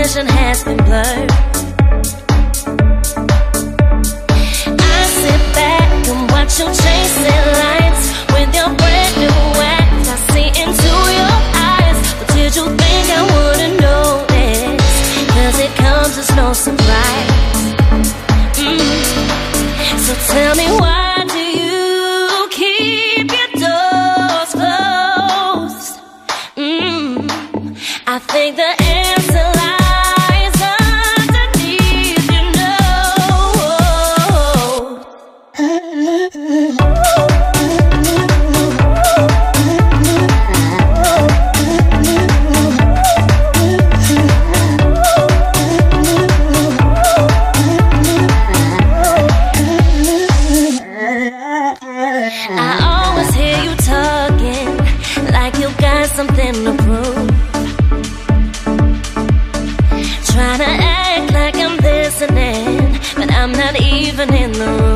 vision has been blurred. I sit back and watch you chasing lights with your brand new act. I see into your eyes, but did you think I wouldn't notice? 'Cause it comes as no surprise. So tell me, why do you keep your doors closed? I think the answer lies underneath, you I always hear you talking like you got something to prove. Trying to act like I'm listening, but I'm not even in the room.